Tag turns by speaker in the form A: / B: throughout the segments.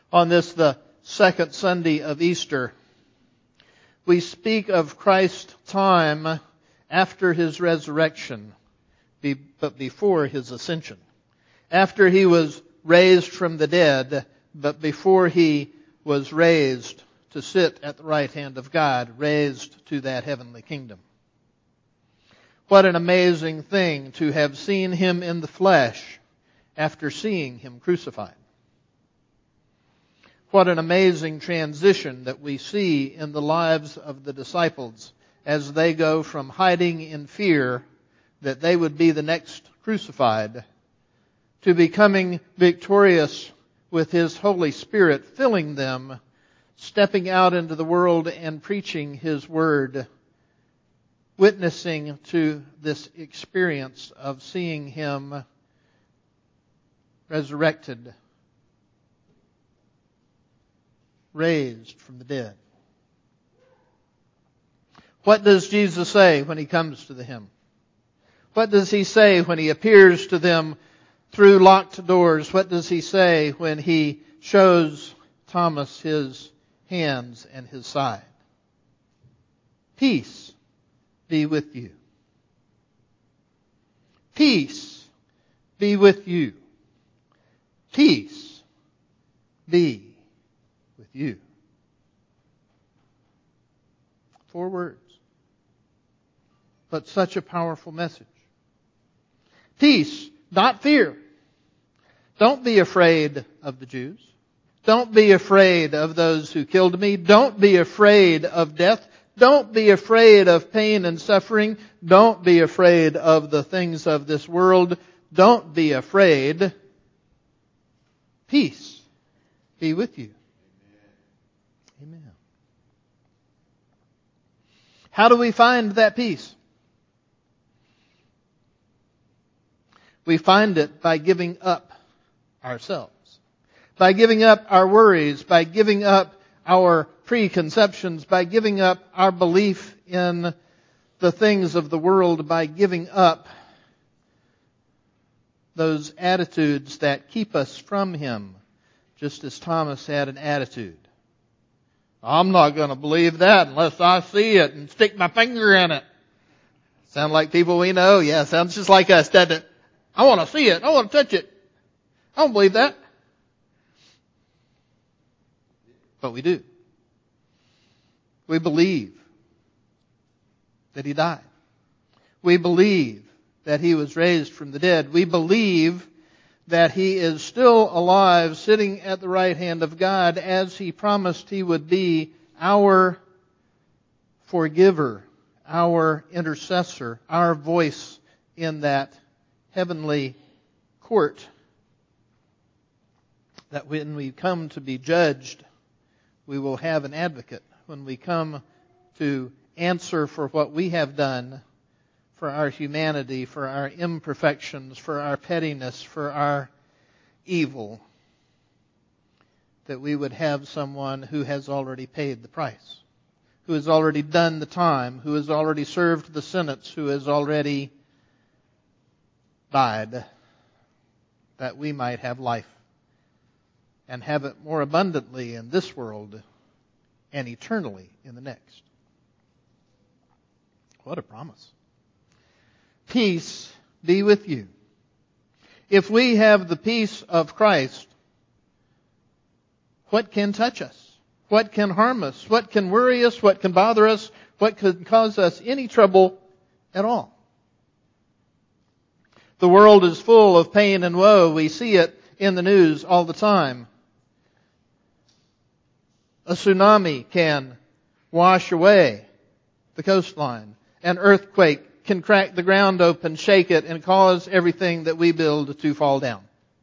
A: On this, the second Sunday of Easter, we speak of Christ's time after His resurrection, but before His ascension. After He was raised from the dead, but before He was raised to sit at the right hand of God, raised to that heavenly kingdom. What an amazing thing to have seen Him in the flesh after seeing Him crucified. What an amazing transition that we see in the lives of the disciples as they go from hiding in fear that they would be the next crucified to becoming victorious with His Holy Spirit filling them, stepping out into the world and preaching His Word, witnessing to this experience of seeing Him resurrected, raised from the dead. What does Jesus say when He comes to them? What does He say when He appears to them through locked doors? What does He say when He shows Thomas His hands and His side? Peace be with you. Peace be with you. Peace be with you. 4 words. But such a powerful message. Peace, not fear. Don't be afraid of the Jews. Don't be afraid of those who killed me. Don't be afraid of death. Don't be afraid of pain and suffering. Don't be afraid of the things of this world. Don't be afraid. Peace be with you. Amen. How do we find that peace? We find it by giving up ourselves. By giving up our worries, by giving up our preconceptions, by giving up our belief in the things of the world, by giving up those attitudes that keep us from Him, just as Thomas had an attitude. I'm not going to believe that unless I see it and stick my finger in it. Sound like people we know? Yeah, sounds just like us, doesn't it? I want to see it. I want to touch it. I don't believe that. But we do. We believe that He died. We believe that He was raised from the dead. We believe that He is still alive, sitting at the right hand of God, as He promised He would be our forgiver, our intercessor, our voice in that heavenly court. That when we come to be judged, we will have an advocate. When we come to answer for what we have done, for our humanity, for our imperfections, for our pettiness, for our evil, that we would have someone who has already paid the price, who has already done the time, who has already served the sentence, who has already died, that we might have life and have it more abundantly in this world and eternally in the next. What a promise. Peace be with you. If we have the peace of Christ, what can touch us? What can harm us? What can worry us? What can bother us? What could cause us any trouble at all? The world is full of pain and woe. We see it in the news all the time. A tsunami can wash away the coastline. An earthquake can crack the ground open, shake it, and cause everything that we build to fall down.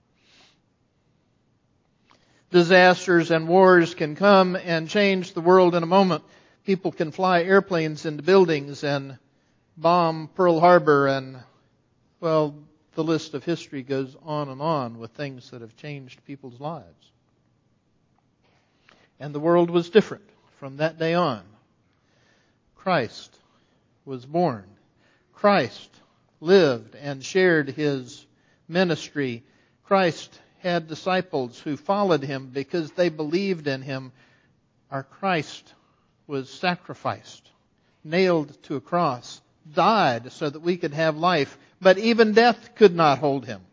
A: Disasters and wars can come and change the world in a moment. People can fly airplanes into buildings and bomb Pearl Harbor, and, well, the list of history goes on with things that have changed people's lives. And the world was different from that day on. Christ was born. Christ lived and shared His ministry. Christ had disciples who followed him because they believed in him, our Christ was sacrificed, nailed to a cross, died so that we could have life. But even death could not hold him.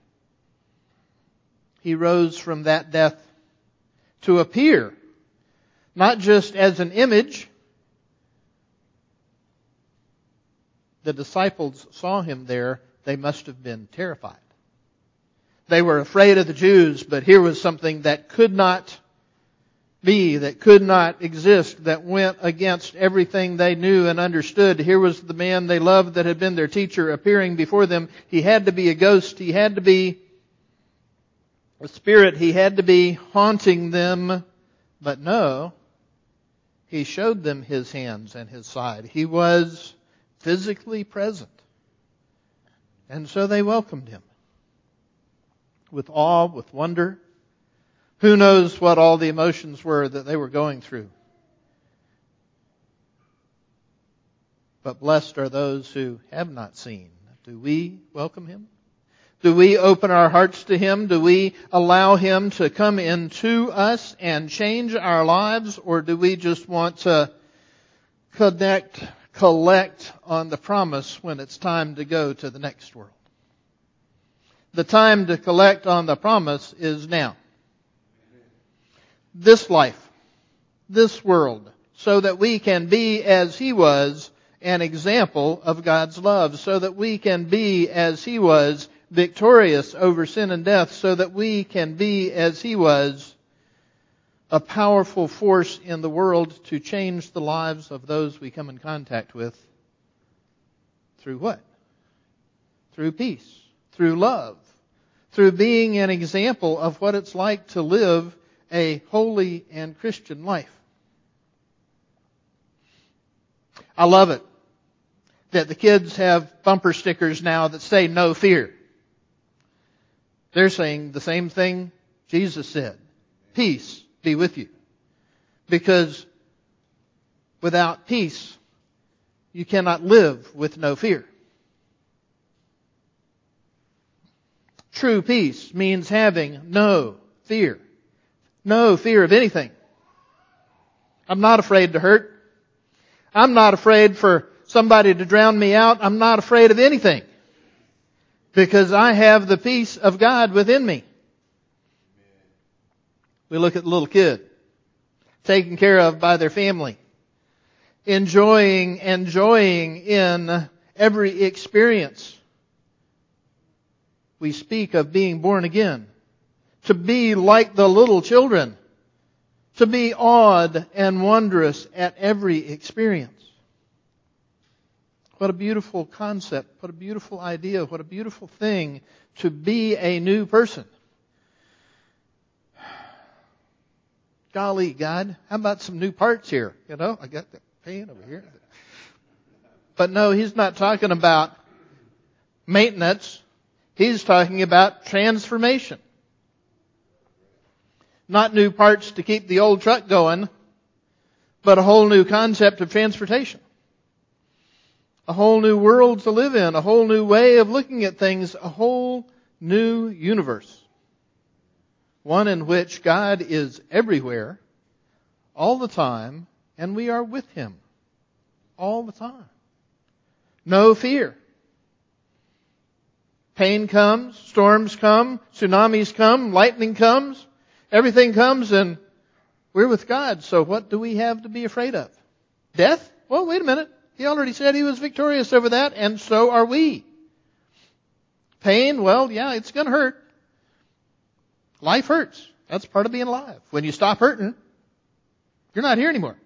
A: He rose from that death to appear, not just as an image. The disciples saw him there. They must have been terrified. They were afraid of the Jews, but here was something that could not be, that could not exist, that went against everything they knew and understood. Here was the man they loved that had been their teacher appearing before them. He had to be a ghost. He had to be a spirit. He had to be haunting them. But no, he showed them his hands and his side. He was physically present. And so they welcomed him with awe, with wonder. Who knows what all the emotions were that they were going through. But blessed are those who have not seen. Do we welcome him? Do we open our hearts to him? Do we allow him to come into us and change our lives? Or do we just want to collect on the promise when it's time to go to the next world? The time to collect on the promise is now. This life, this world, so that we can be as he was, an example of God's love, so that we can be as he was, victorious over sin and death, so that we can be as he was, a powerful force in the world to change the lives of those we come in contact with. Through what? Through peace, through love, through being an example of what it's like to live a holy and Christian life. I love it that the kids have bumper stickers now that say no fear. They're saying the same thing Jesus said. Peace be with you. Because without peace, you cannot live with no fear. True peace means having no fear. No fear of anything. I'm not afraid to hurt. I'm not afraid for somebody to drown me out. I'm not afraid of anything. Because I have the peace of God within me. We look at the little kid, taken care of by their family, enjoying in every experience. We speak of being born again. To be like the little children. To be awed and wondrous at every experience. What a beautiful concept. What a beautiful idea. What a beautiful thing to be a new person. Golly, God, how about some new parts here? You know, I got that pain over here. But no, he's not talking about maintenance. He's talking about transformation. Not new parts to keep the old truck going, but a whole new concept of transportation. A whole new world to live in, a whole new way of looking at things, a whole new universe. One in which God is everywhere, all the time, and we are with him all the time. No fear. Pain comes, storms come, tsunamis come, lightning comes. Everything comes and we're with God. So what do we have to be afraid of? Death? Well, wait a minute. He already said he was victorious over that, and so are we. Pain? Well, yeah, it's going to hurt. Life hurts. That's part of being alive. When you stop hurting, you're not here anymore.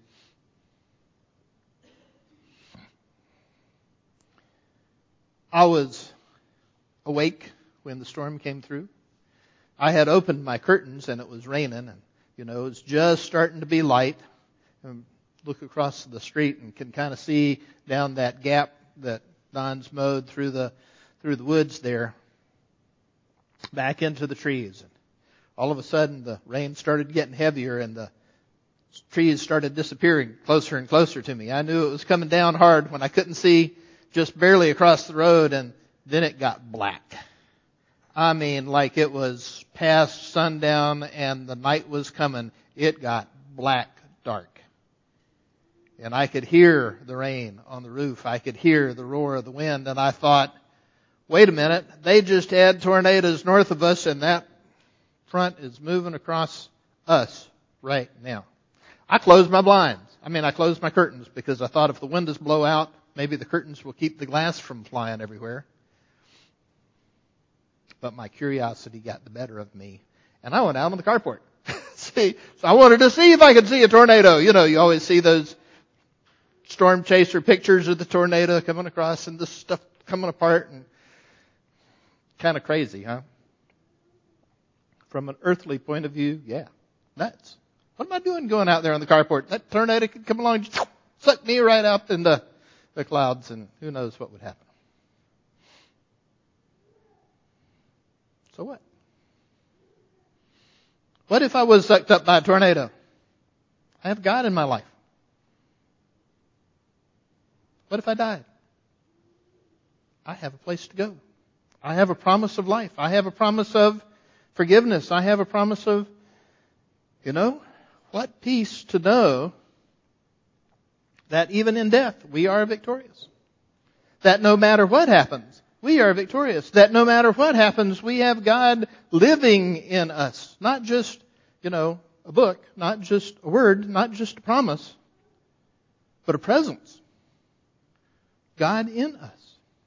A: I was awake when the storm came through. I had opened my curtains and it was raining, and it was just starting to be light. And look across the street and can kind of see down that gap that Don's mowed through the woods there, back into the trees. And all of a sudden the rain started getting heavier and the trees started disappearing closer and closer to me. I knew it was coming down hard when I couldn't see just barely across the road, and then it got black. I mean, like it was past sundown and the night was coming. It got black dark. And I could hear the rain on the roof. I could hear the roar of the wind. And I thought, wait a minute, they just had tornadoes north of us and that front is moving across us right now. I closed my blinds. I closed my curtains because I thought if the windows blow out, maybe the curtains will keep the glass from flying everywhere. But my curiosity got the better of me. And I went out on the carport. So I wanted to see if I could see a tornado. You know, you always see those storm chaser pictures of the tornado coming across and the stuff coming apart. And kind of crazy, huh? From an earthly point of view, yeah, nuts. What am I doing going out there on the carport? That tornado could come along and just suck me right up into the clouds, and who knows what would happen. So what? What if I was sucked up by a tornado? I have God in my life. What if I died? I have a place to go. I have a promise of life. I have a promise of forgiveness. I have a promise of, what peace to know that even in death we are victorious. That no matter what happens, we are victorious. That no matter what happens, we have God living in us. Not just, a book, not just a word, not just a promise, but a presence. God in us.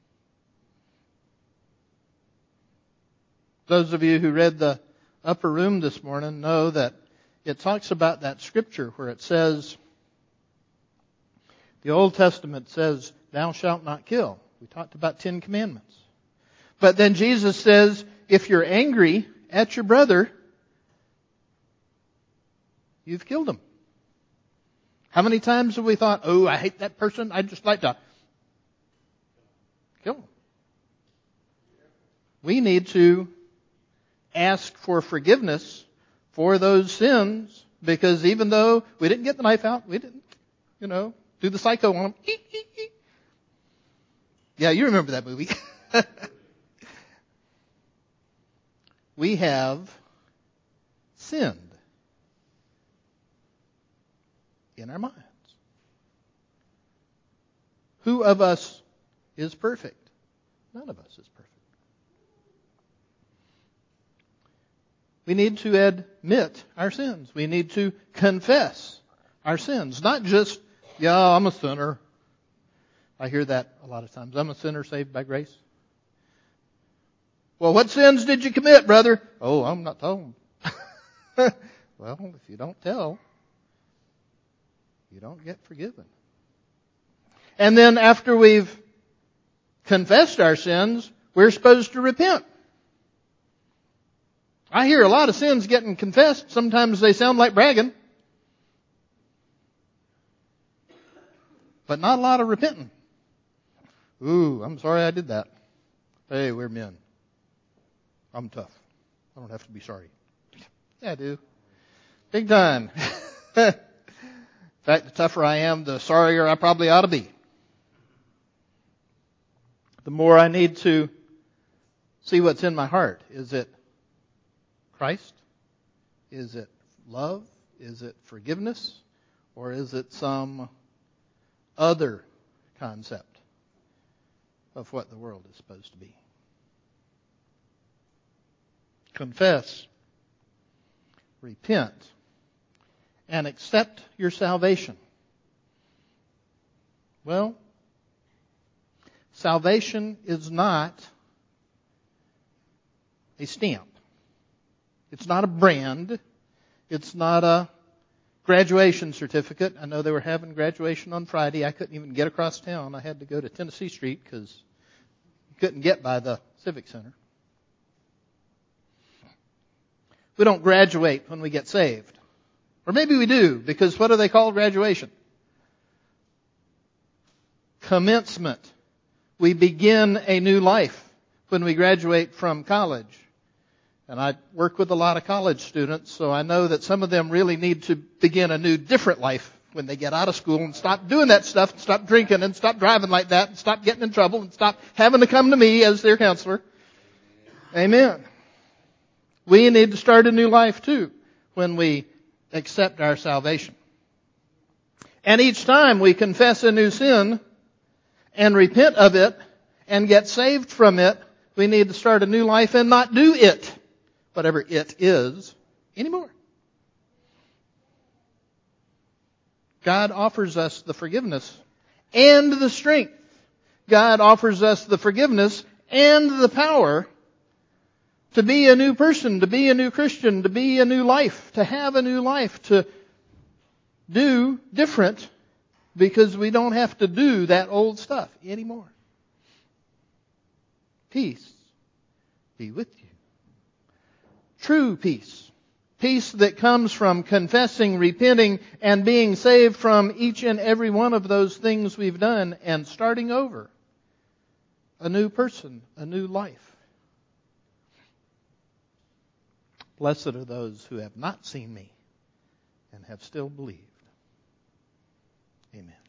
A: Those of you who read the upper room this morning know that it talks about that scripture where it says, the Old Testament says, thou shalt not kill. We talked about 10 commandments. But then Jesus says, if you're angry at your brother, you've killed him. How many times have we thought, oh, I hate that person, I'd just like to kill him? We need to ask for forgiveness for those sins, because even though we didn't get the knife out, we didn't, do the psycho on them. Yeah, you remember that movie. We have sinned in our minds. Who of us is perfect? None of us is perfect. We need to admit our sins. We need to confess our sins. Not just, I'm a sinner. I hear that a lot of times. I'm a sinner saved by grace. Well, what sins did you commit, brother? Oh, I'm not telling. Well, if you don't tell, you don't get forgiven. And then after we've confessed our sins, we're supposed to repent. I hear a lot of sins getting confessed. Sometimes they sound like bragging. But not a lot of repenting. Ooh, I'm sorry I did that. Hey, we're men. I'm tough. I don't have to be sorry. Yeah, I do. Big time. In fact, the tougher I am, the sorrier I probably ought to be. The more I need to see what's in my heart. Is it Christ? Is it love? Is it forgiveness? Or is it some other concept of what the world is supposed to be? Confess, repent, and accept your salvation. Well, salvation is not a stamp. It's not a brand. It's not a graduation certificate. I know they were having graduation on Friday. I couldn't even get across town. I had to go to Tennessee Street because you couldn't get by the Civic Center. We don't graduate when we get saved. Or maybe we do, because what do they call graduation? Commencement. We begin a new life when we graduate from college. And I work with a lot of college students, so I know that some of them really need to begin a new, different life when they get out of school and stop doing that stuff, and stop drinking and stop driving like that, and stop getting in trouble and stop having to come to me as their counselor. Amen. We need to start a new life too when we accept our salvation. And each time we confess a new sin and repent of it and get saved from it, we need to start a new life and not do it, whatever it is, anymore. God offers us the forgiveness and the strength. God offers us the forgiveness and the power to be a new person, to be a new Christian, to be a new life, to have a new life, to do different, because we don't have to do that old stuff anymore. Peace be with you. True peace. Peace that comes from confessing, repenting, and being saved from each and every one of those things we've done and starting over. A new person, a new life. Blessed are those who have not seen me and have still believed. Amen.